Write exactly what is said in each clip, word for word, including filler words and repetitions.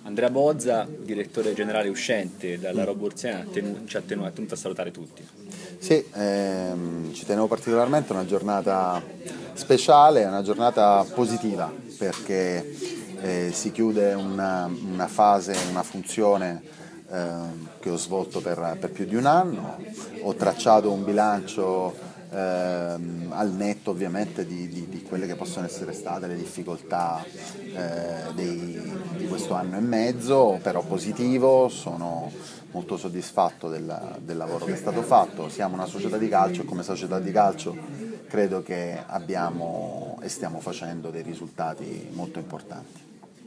Andrea Bozza, direttore generale uscente dalla Robur Siena, tenu- ci ha tenuto, ha tenuto a salutare tutti. Sì, ehm, ci tenevo particolarmente, è una giornata speciale, una giornata positiva perché eh, si chiude una, una fase, una funzione ehm, che ho svolto per, per più di un anno, ho tracciato un bilancio ehm, al netto ovviamente di, di, di quelle che possono essere state le difficoltà eh, dei, di questo anno e mezzo, però positivo, sono molto soddisfatto del, del lavoro che è stato fatto. Siamo una società di calcio e come società di calcio credo che abbiamo e stiamo facendo dei risultati molto importanti.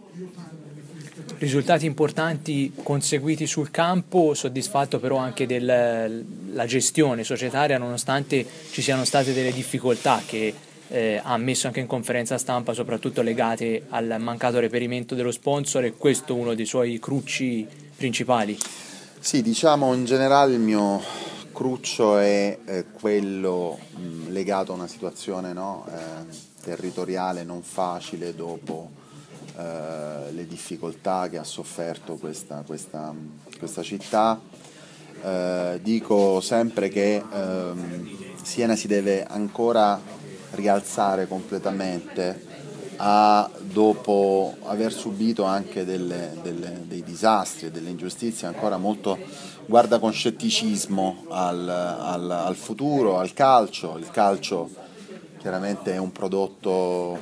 Risultati importanti conseguiti sul campo, soddisfatto però anche della gestione societaria nonostante ci siano state delle difficoltà che eh, ha ammesso anche in conferenza stampa, soprattutto legate al mancato reperimento dello sponsor, e questo è uno dei suoi crucci principali. Sì, diciamo in generale il mio cruccio è eh, quello mh, legato a una situazione no, eh, territoriale non facile dopo eh, le difficoltà che ha sofferto questa, questa, questa città. Eh, dico sempre che ehm, Siena si deve ancora rialzare completamente a, dopo aver subito anche delle, delle, dei disastri e delle ingiustizie, ancora molto guarda con scetticismo al, al, al futuro, al calcio. Il calcio chiaramente è un prodotto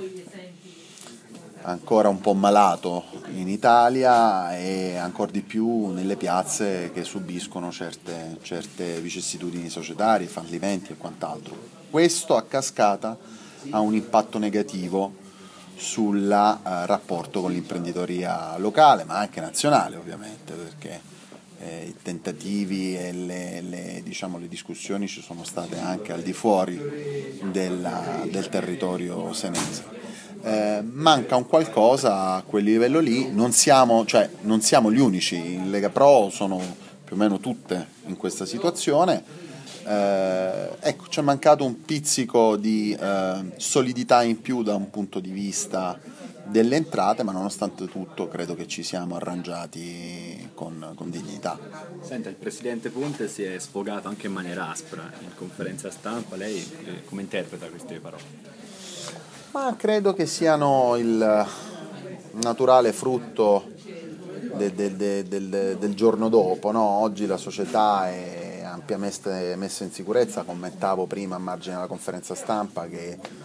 ancora un po' malato in Italia e ancora di più nelle piazze che subiscono certe, certe vicissitudini societarie, fallimenti e quant'altro. Questo a cascata ha un impatto negativo sul uh, rapporto con l'imprenditoria locale, ma anche nazionale ovviamente, perché eh, i tentativi e le, le, diciamo, le discussioni ci sono state anche al di fuori della, del territorio senese. Eh, manca un qualcosa a quel livello lì, non siamo, cioè, non siamo gli unici, in Lega Pro sono più o meno tutte in questa situazione. Eh, ecco, ci è mancato un pizzico di eh, solidità in più da un punto di vista delle entrate, ma nonostante tutto credo che ci siamo arrangiati con, con dignità. Senta, il presidente Ponte si è sfogato anche in maniera aspra in conferenza stampa, lei eh, come interpreta queste parole? Ma credo che siano il naturale frutto de, de, de, del, del giorno dopo, no? Oggi la società è ampiamente messa in sicurezza, commentavo prima a margine della conferenza stampa che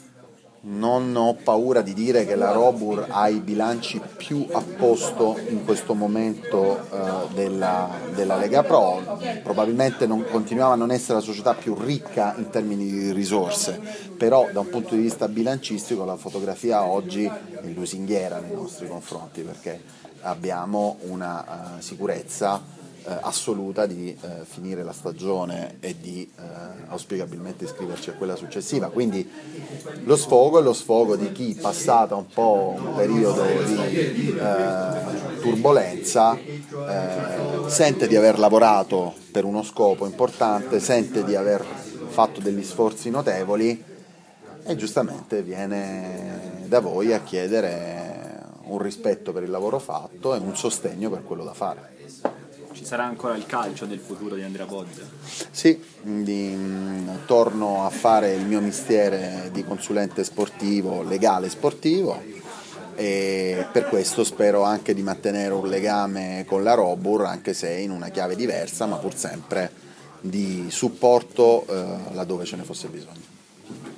non ho paura di dire che la Robur ha i bilanci più a posto in questo momento eh, della, della Lega Pro, probabilmente non, continuava a non essere la società più ricca in termini di risorse, però da un punto di vista bilancistico la fotografia oggi è lusinghiera nei nostri confronti perché abbiamo una uh, sicurezza Eh, assoluta di eh, finire la stagione e di eh, auspicabilmente iscriverci a quella successiva, quindi lo sfogo è lo sfogo di chi passata un po' un periodo di eh, turbolenza eh, sente di aver lavorato per uno scopo importante, sente di aver fatto degli sforzi notevoli e giustamente viene da voi a chiedere un rispetto per il lavoro fatto e un sostegno per quello da fare. Ci sarà ancora il calcio del futuro di Andrea Bozza? Sì, di, mh, torno a fare il mio mestiere di consulente sportivo, legale sportivo, e per questo spero anche di mantenere un legame con la Robur, anche se in una chiave diversa, ma pur sempre di supporto eh, laddove ce ne fosse bisogno.